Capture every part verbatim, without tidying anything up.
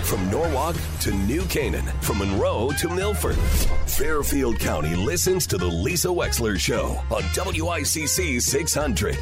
From Norwalk to New Canaan, from Monroe to Milford, Fairfield County listens to the Lisa Wexler Show on W I C C six hundred.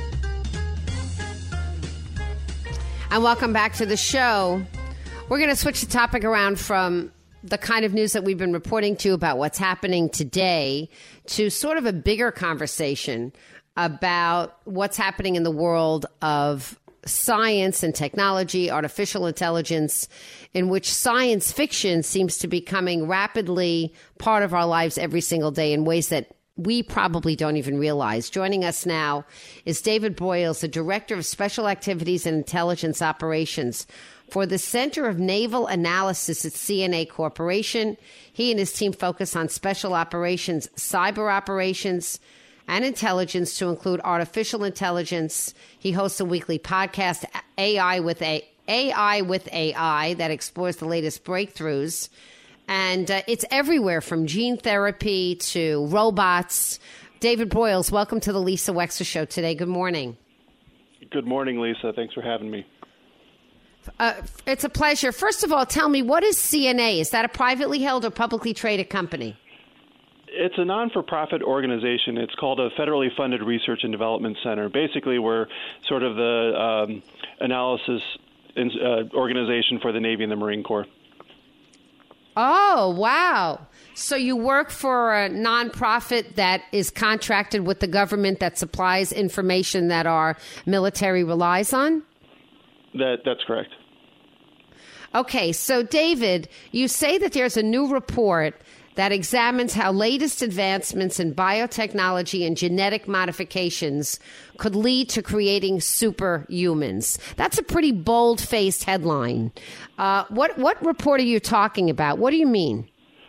And welcome back to the show. We're going to switch the topic around from the kind of news that we've been reporting to you about what's happening today to sort of a bigger conversation about what's happening in the world of science and technology, artificial intelligence, in which science fiction seems to be becoming rapidly part of our lives every single day in ways that we probably don't even realize. Joining us now is David Broyles, the Director of Special Activities and Intelligence Operations for the Center of Naval Analysis at C N A Corporation. He and his team focus on special operations, cyber operations, and intelligence to include artificial intelligence. He hosts a weekly podcast, A I with a AI with A I, that explores the latest breakthroughs. And uh, it's everywhere from gene therapy to robots. David Broyles, welcome to the Lisa Wexler Show today. Good morning. Good morning, Lisa. Thanks for having me. Uh, it's a pleasure. First of all, tell me, what is C N A? Is that a privately held or publicly traded company? It's a non-for-profit organization. It's called a federally funded research and development center. Basically, we're sort of the um, analysis in, uh, organization for the Navy and the Marine Corps. Oh, wow. So you work for a nonprofit that is contracted with the government that supplies information that our military relies on? That That's correct. Okay. So, David, you say that there's a new report that examines how latest advancements in biotechnology and genetic modifications could lead to creating superhumans. That's a pretty bold-faced headline. Uh, what what report are you talking about? What do you mean?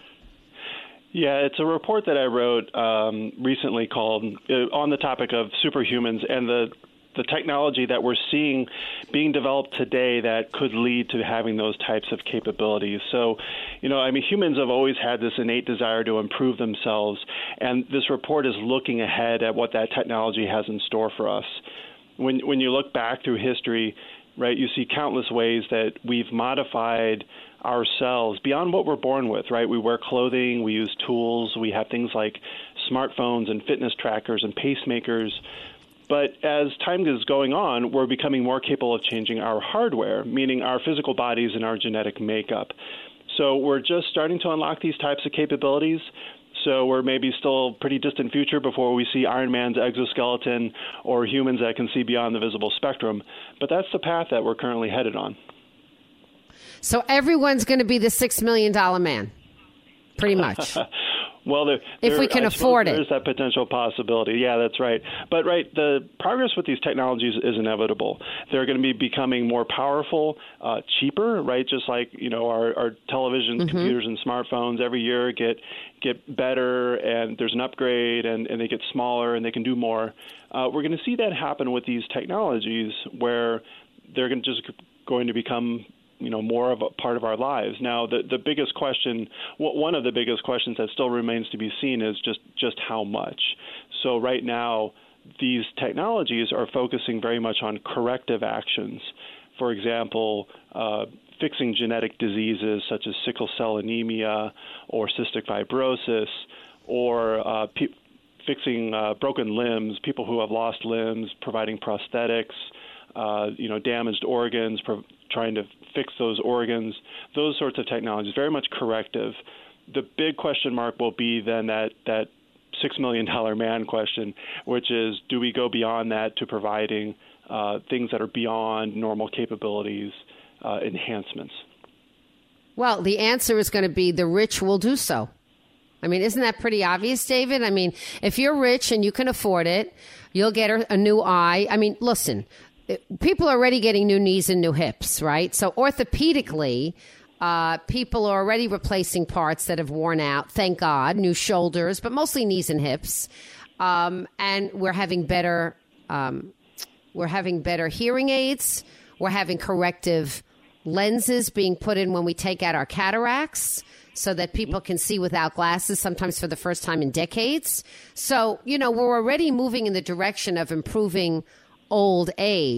Yeah, it's a report that I wrote um, recently called uh, on the topic of superhumans and the the technology that we're seeing being developed today that could lead to having those types of capabilities. So, you know, I mean, humans have always had this innate desire to improve themselves, and this report is looking ahead at what that technology has in store for us. When when you look back through history, right, you see countless ways that we've modified ourselves beyond what we're born with, right? We wear clothing, we use tools, we have things like smartphones and fitness trackers and pacemakers. But as time is going on, we're becoming more capable of changing our hardware, meaning our physical bodies and our genetic makeup. So we're just starting to unlock these types of capabilities. So we're maybe still a pretty distant future before we see Iron Man's exoskeleton or humans that can see beyond the visible spectrum. But that's the path that we're currently headed on. So everyone's going to be the six million dollars man, pretty much. Well, there, if there, we can I afford it. There's that potential possibility. Yeah, that's right. But, right, the progress with these technologies is inevitable. They're going to be becoming more powerful, uh, cheaper, right? Just like, you know, our, our televisions, mm-hmm. computers, and smartphones every year get get better, and there's an upgrade, and, and they get smaller, and they can do more. Uh, we're going to see that happen with these technologies where they're going to just going to become you know, more of a part of our lives. Now, the, the biggest question, one of the biggest questions that still remains to be seen is just, just how much. So right now, these technologies are focusing very much on corrective actions. For example, uh, fixing genetic diseases such as sickle cell anemia or cystic fibrosis, or uh, pe- fixing uh, broken limbs, people who have lost limbs, providing prosthetics, uh, you know, damaged organs, pro- trying to fix those organs, those sorts of technologies, very much corrective. The big question mark will be then that, that six million dollars man question, which is, do we go beyond that to providing uh, things that are beyond normal capabilities, uh, enhancements? Well, the answer is going to be the rich will do so. I mean, isn't that pretty obvious, David? I mean, if you're rich and you can afford it, you'll get a, a new eye. I mean, listen, people are already getting new knees and new hips, right? So orthopedically, uh, people are already replacing parts that have worn out, thank God, new shoulders, but mostly knees and hips. Um, and we're having better, um, we're having better hearing aids. We're having corrective lenses being put in when we take out our cataracts so that people can see without glasses, sometimes for the first time in decades. So, you know, we're already moving in the direction of improving old age.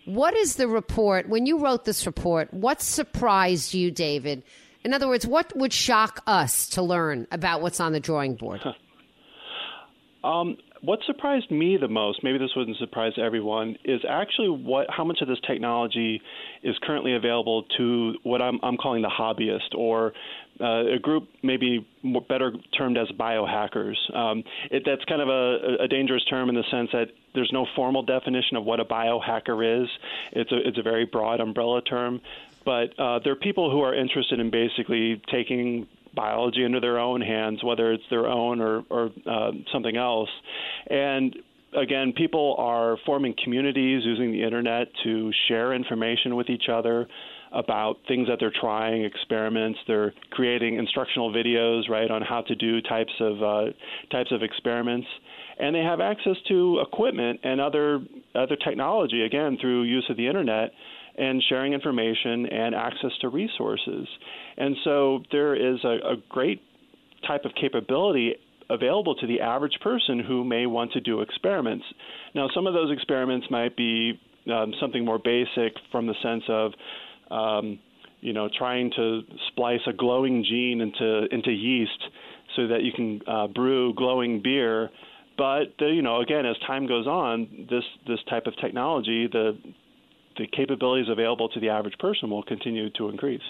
What is the report? When you wrote this report, what surprised you, David? In other words, what would shock us to learn about what's on the drawing board? um, what surprised me the most, maybe this wouldn't surprise everyone, is actually what how much of this technology is currently available to what I'm, I'm calling the hobbyist, or uh, a group maybe more better termed as biohackers. Um, it, that's kind of a, a dangerous term in the sense that there's no formal definition of what a biohacker is. It's a, it's a very broad umbrella term. But uh, there are people who are interested in basically taking biology into their own hands, whether it's their own or, or uh, something else. And again, people are forming communities using the internet to share information with each other about things that they're trying, experiments. They're creating instructional videos, right, on how to do types of uh, types of experiments. And they have access to equipment and other other technology, again, through use of the internet and sharing information and access to resources. And so there is a, a great type of capability available to the average person who may want to do experiments. Now, some of those experiments might be um, something more basic from the sense of, um, you know, trying to splice a glowing gene into into yeast so that you can uh, brew glowing beer. But, the, you know, again, as time goes on, this, this type of technology, the the capabilities available to the average person will continue to increase.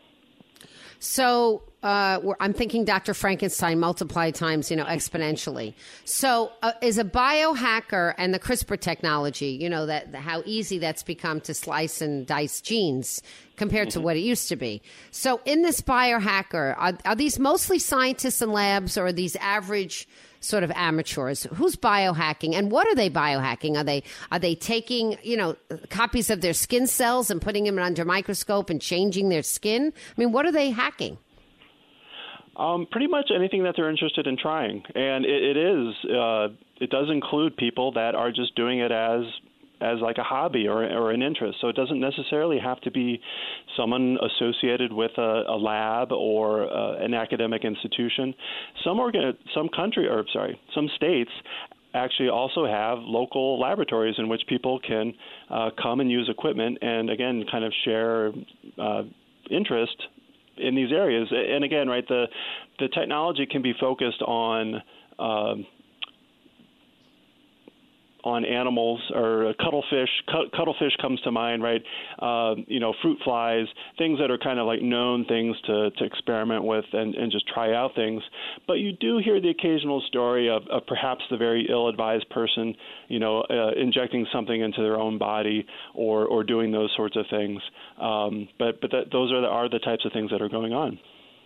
So uh, we're, I'm thinking Doctor Frankenstein multiplied times, you know, exponentially. So uh, is a biohacker and the CRISPR technology, you know, that how easy that's become to slice and dice genes compared mm-hmm. to what it used to be. So in this biohacker, are, are these mostly scientists in labs, or are these average sort of amateurs? Who's biohacking, and what are they biohacking? Are they are they taking, you know, copies of their skin cells and putting them under a microscope and changing their skin? I mean, what are they hacking? Um, pretty much anything that they're interested in trying, and it, it is uh, it does include people that are just doing it as as like a hobby or, or an interest. So it doesn't necessarily have to be someone associated with a, a lab or uh, an academic institution. Some organ- some country, or sorry, some states actually also have local laboratories in which people can uh, come and use equipment and, again, kind of share uh, interest in these areas. And again, right, the the technology can be focused on um, on animals, or cuttlefish. Cuttlefish comes to mind, right? Uh, you know, fruit flies, things that are kind of like known things to, to experiment with and, and just try out things. But you do hear the occasional story of, of perhaps the very ill-advised person, you know, uh, injecting something into their own body or, or doing those sorts of things. Um, but but that, those are the, are the types of things that are going on.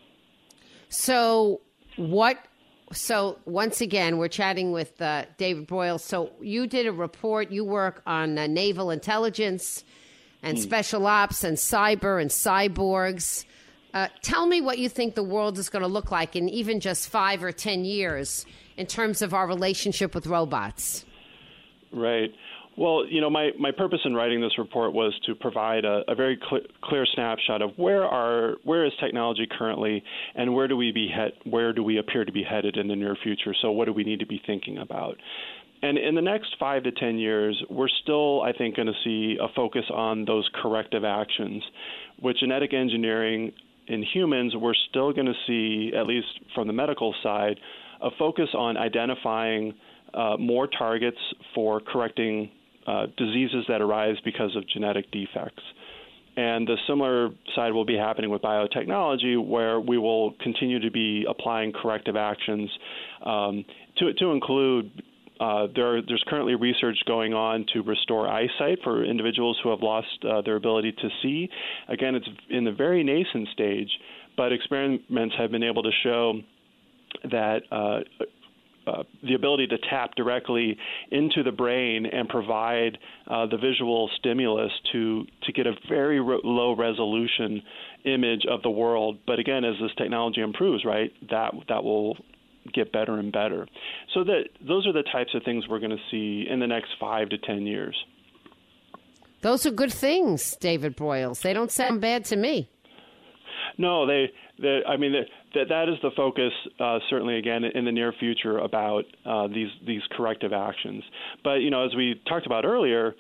So what... So once again, we're chatting with uh, David Broyles. So you did a report. You work on uh, naval intelligence and mm. special ops and cyber and cyborgs. Uh, tell me what you think the world is going to look like in even just five or ten years in terms of our relationship with robots. Right. Well, you know, my, my purpose in writing this report was to provide a, a very cl- clear snapshot of where are where is technology currently, and where do we be he- where do we appear to be headed in the near future. So, what do we need to be thinking about? And in the next five to ten years, we're still, I think, going to see a focus on those corrective actions. With genetic engineering in humans, we're still going to see, at least from the medical side, a focus on identifying uh, more targets for correcting Uh, diseases that arise because of genetic defects. And the similar side will be happening with biotechnology, where we will continue to be applying corrective actions um, to, to include uh, there, there's currently research going on to restore eyesight for individuals who have lost uh, their ability to see. Again, it's in the very nascent stage, but experiments have been able to show that uh, Uh, the ability to tap directly into the brain and provide uh, the visual stimulus to to get a very ro- low resolution image of the world. But again, as this technology improves, right, that that will get better and better. So that those are the types of things we're going to see in the next five to ten years. Those are good things, David Broyles. They don't sound bad to me. No, they. they I mean. They, That that is the focus, uh, certainly, again, in the near future about uh, these these corrective actions. But, you know, as we talked about earlier,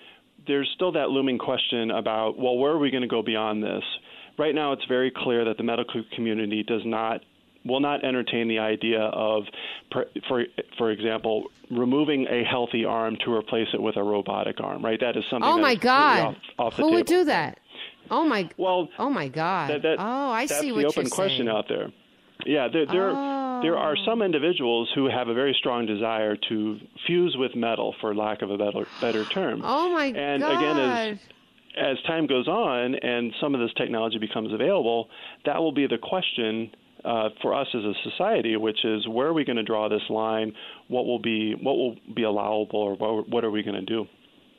there's still that looming question about, well, where are we going to go beyond this? Right now, it's very clear that the medical community does not will not entertain the idea of, for for example, removing a healthy arm to replace it with a robotic arm. Right? That is something. Oh that my is God! off, off the Who table. would do that? Oh my. Well. Oh my God. That, that, oh, I that's see what the you're open question saying. out there. Yeah, there there, oh. there are some individuals who have a very strong desire to fuse with metal, for lack of a better better term. Oh my and God! And again, as as time goes on and some of this technology becomes available, that will be the question uh, for us as a society, which is, where are we going to draw this line? What will be what will be allowable, or what, what are we going to do?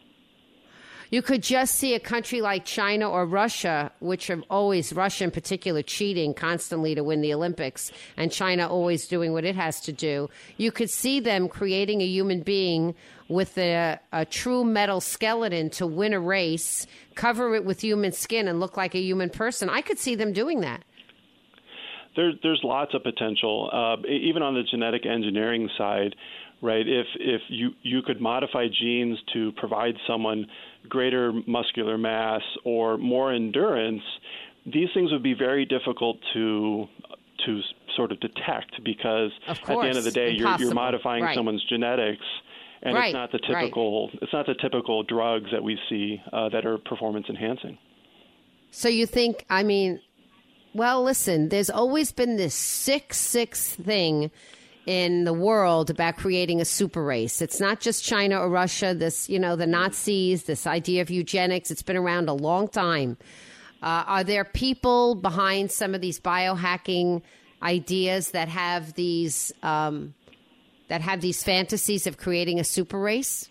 You could just see a country like China or Russia, which are always, Russia in particular, cheating constantly to win the Olympics, and China always doing what it has to do. You could see them creating a human being with a, a true metal skeleton to win a race, cover it with human skin, and look like a human person. I could see them doing that. There, there's lots of potential, uh, even on the genetic engineering side. Right, if if you, you could modify genes to provide someone greater muscular mass or more endurance, these things would be very difficult to to sort of detect, because of at the end of the day, you're, you're modifying right. someone's genetics, and right. it's not the typical right. it's not the typical drugs that we see uh, that are performance enhancing. So you think? I mean, well, listen. There's always been this sick, sick thing in the world about creating a super race. It's not just China or Russia. This, you know, the Nazis, this idea of eugenics, it's been around a long time. Uh, are there people behind some of these biohacking ideas that have these um, that have these fantasies of creating a super race?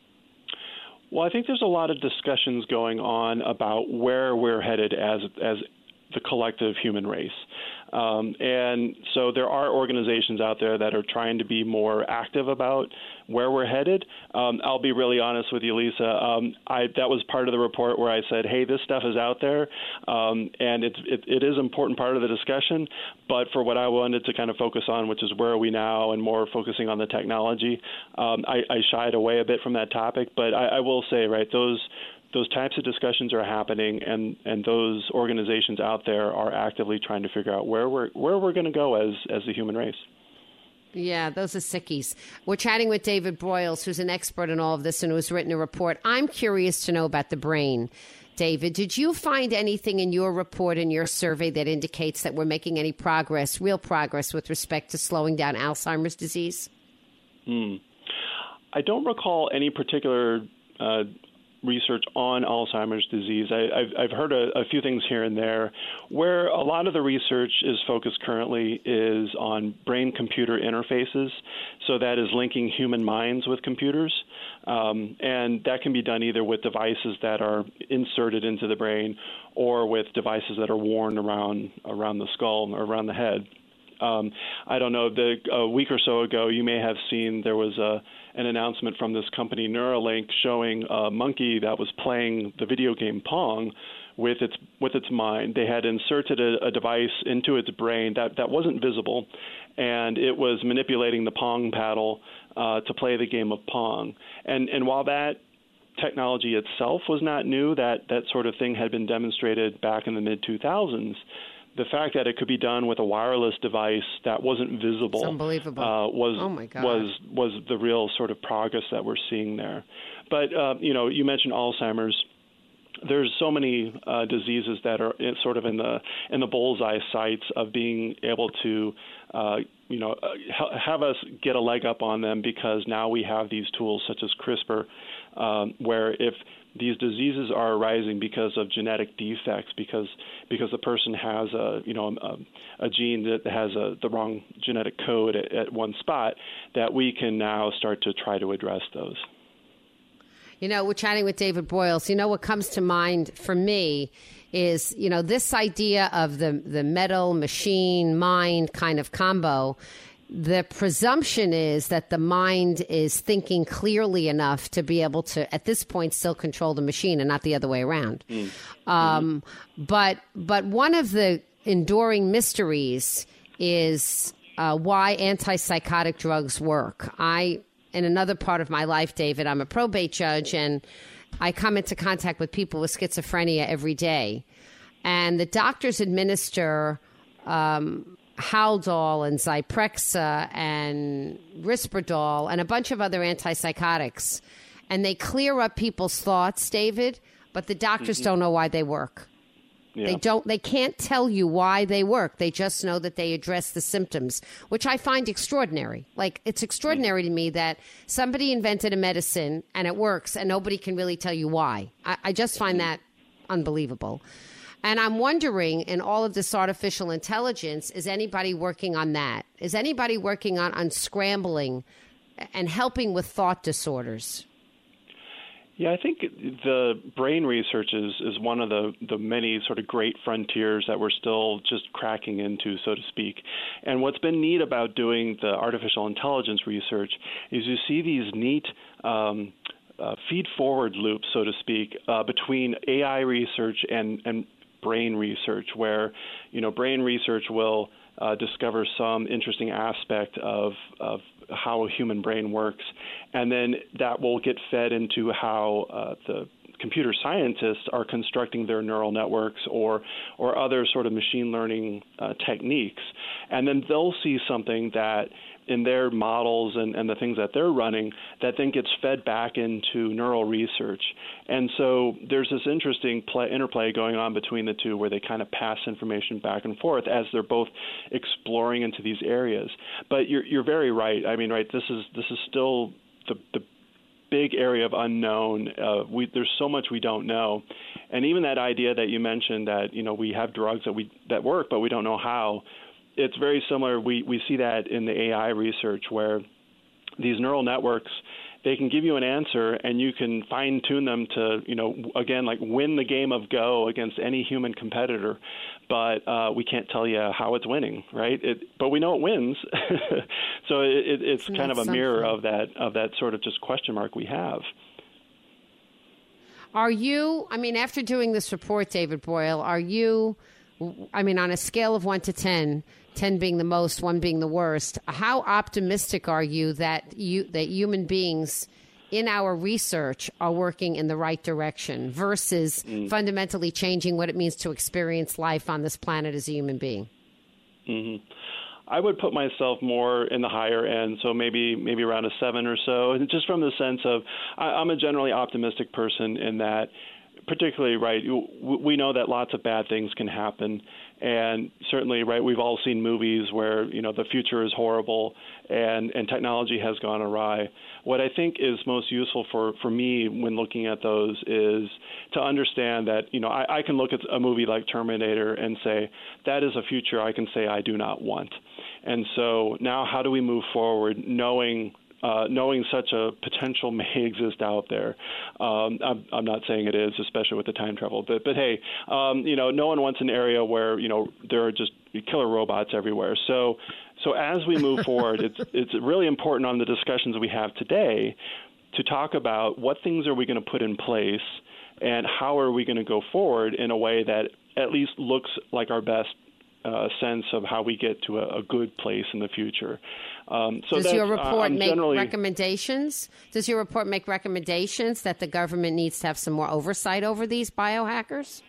Well, I think there's a lot of discussions going on about where we're headed as as the collective human race. Um, and so there are organizations out there that are trying to be more active about where we're headed. Um, I'll be really honest with you, Lisa. Um, I, that was part of the report where I said, hey, this stuff is out there, um, and it's, it, it is an important part of the discussion. But for what I wanted to kind of focus on, which is where are we now, and more focusing on the technology, um, I, I shied away a bit from that topic. But I, I will say, right, those Those types of discussions are happening, and, and those organizations out there are actively trying to figure out where we're where we're going to go as as the human race. Yeah, those are sickies. We're chatting with David Broyles, who's an expert in all of this and who's written a report. I'm curious to know about the brain. David, did you find anything in your report, in your survey, that indicates that we're making any progress, real progress, with respect to slowing down Alzheimer's disease? Hmm. I don't recall any particular uh, research on Alzheimer's disease. I, I've, I've heard a, a few things here and there. Where a lot of the research is focused currently is on brain-computer interfaces. So that is linking human minds with computers. Um, and that can be done either with devices that are inserted into the brain or with devices that are worn around around the skull or around the head. Um, I don't know, the, a week or so ago, you may have seen there was a, an announcement from this company, Neuralink, showing a monkey that was playing the video game Pong with its with its mind. They had inserted a, a device into its brain that, that wasn't visible, and it was manipulating the Pong paddle uh, to play the game of Pong. And, and while that technology itself was not new, that, that sort of thing had been demonstrated back in the mid two thousands. The fact that it could be done with a wireless device that wasn't visible unbelievable. Uh, was oh my God. was was the real sort of progress that we're seeing there. But uh, you know, you mentioned Alzheimer's. There's so many uh, diseases that are in, sort of in the in the bullseye sights of being able to uh, you know uh, have us get a leg up on them, because now we have these tools such as CRISPR, um, where if these diseases are arising because of genetic defects, because because the person has a you know a, a gene that has a, the wrong genetic code at, at one spot, that we can now start to try to address those. You know, we're chatting with David Broyles. You know, what comes to mind for me is, you know, this idea of the the metal, machine, mind kind of combo. The presumption is that the mind is thinking clearly enough to be able to, at this point, still control the machine and not the other way around. Mm. Um, mm-hmm. But but one of the enduring mysteries is uh, why antipsychotic drugs work. I, in another part of my life, David, I'm a probate judge, and I come into contact with people with schizophrenia every day, and the doctors administer um, Haldol and Zyprexa and Risperdal and a bunch of other antipsychotics, and they clear up people's thoughts, David, but the doctors mm-hmm. don't know why they work. Yeah. They don't. They can't tell you why they work. They just know that they address the symptoms, which I find extraordinary. Like, it's extraordinary to me that somebody invented a medicine and it works and nobody can really tell you why. I, I just find that unbelievable. And I'm wondering, in all of this artificial intelligence, is anybody working on that? Is anybody working on unscrambling and helping with thought disorders? Yeah, I think the brain research is, is one of the, the many sort of great frontiers that we're still just cracking into, so to speak. And what's been neat about doing the artificial intelligence research is you see these neat um, uh, feed-forward loops, so to speak, uh, between A I research and, and brain research, where, you know, brain research will uh, discover some interesting aspect of, of how a human brain works, and then that will get fed into how uh, the computer scientists are constructing their neural networks or or other sort of machine learning uh, techniques. And then they'll see something that in their models and, and the things that they're running that then gets fed back into neural research. And so there's this interesting play, interplay going on between the two where they kind of pass information back and forth as they're both exploring into these areas. But you're you're very right. I mean, right, this is this is still the the big area of unknown. Uh, we, there's so much we don't know. And even that idea that you mentioned that, you know, we have drugs that we that work, but we don't know how. It's very similar. We, we see that in the A I research where these neural networks, they can give you an answer and you can fine tune them to, you know, again, like win the game of Go against any human competitor. But uh, we can't tell you how it's winning, right? It, but we know it wins. So it, it, it's Isn't kind of a something? mirror of that of that sort of just question mark we have. Are you, I mean, after doing this report, David Boyle, are you, I mean, on a scale of one to ten, ten being the most, one being the worst, how optimistic are you that you that human beings in our research are working in the right direction versus mm. fundamentally changing what it means to experience life on this planet as a human being? Mm-hmm. I would put myself more in the higher end, so maybe maybe around a seven or so, and just from the sense of I, I'm a generally optimistic person in that. Particularly, right, we know that lots of bad things can happen. And certainly, right, we've all seen movies where, you know, the future is horrible and, and technology has gone awry. What I think is most useful for, for me when looking at those is to understand that, you know, I, I can look at a movie like Terminator and say, that is a future I can say I do not want. And so now how do we move forward knowing Uh, knowing such a potential may exist out there? Um, I'm, I'm not saying it is, especially with the time travel. But, but hey, um, you know, no one wants an area where, you know, there are just killer robots everywhere. So, so as we move forward, it's it's really important on the discussions we have today to talk about what things are we going to put in place and how are we going to go forward in a way that at least looks like our best Uh, sense of how we get to a, a good place in the future. Um, so Does your report uh, make generally... recommendations? Does your report make recommendations that the government needs to have some more oversight over these biohackers?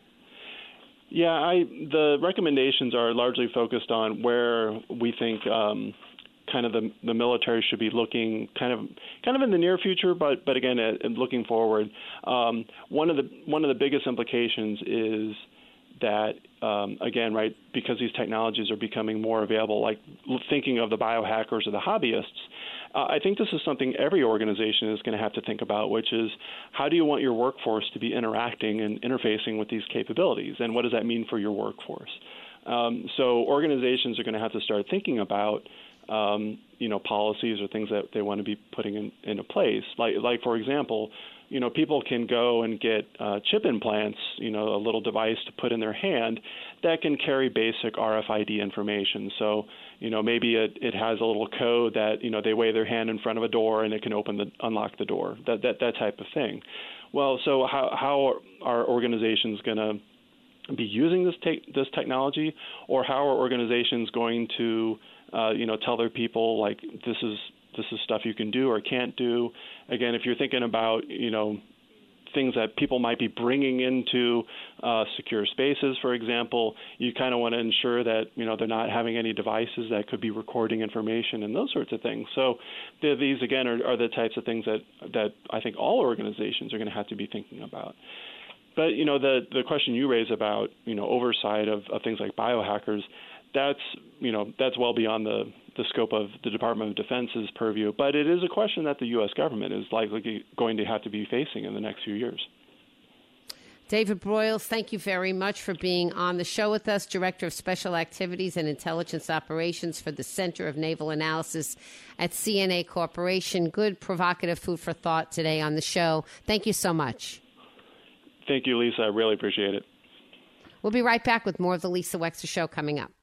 Yeah, I, the recommendations are largely focused on where we think um, kind of the, the military should be looking kind of kind of in the near future, but but again, at, at looking forward. Um, one of the one of the biggest implications is that, um, again, right, because these technologies are becoming more available, like thinking of the biohackers or the hobbyists, uh, I think this is something every organization is going to have to think about, which is how do you want your workforce to be interacting and interfacing with these capabilities, and what does that mean for your workforce? Um, so organizations are going to have to start thinking about, um, you know, policies or things that they want to be putting in, into place. Like, like for example, you know, people can go and get uh, chip implants, you know, a little device to put in their hand that can carry basic R F I D information. So, you know, maybe it, it has a little code that, you know, they wave their hand in front of a door and it can open the, unlock the door, that, that, that type of thing. Well, so how, how are organizations going to be using this, te- this technology, or how are organizations going to, uh, you know, tell their people, like, this is this is stuff you can do or can't do? Again, if you're thinking about, you know, things that people might be bringing into uh, secure spaces, for example. You kind of want to ensure that, you know, they're not having any devices that could be recording information and those sorts of things. So these, again, are, are the types of things that, that I think all organizations are going to have to be thinking about. But, you know, the, the question you raise about, you know, oversight of, of things like biohackers, that's, you know, that's well beyond the, the scope of the Department of Defense's purview. But it is a question that the U S government is likely going to have to be facing in the next few years. David Broyles, thank you very much for being on the show with us, Director of Special Activities and Intelligence Operations for the Center of Naval Analysis at C N A Corporation. Good, provocative food for thought today on the show. Thank you so much. Thank you, Lisa. I really appreciate it. We'll be right back with more of the Lisa Wexler Show coming up.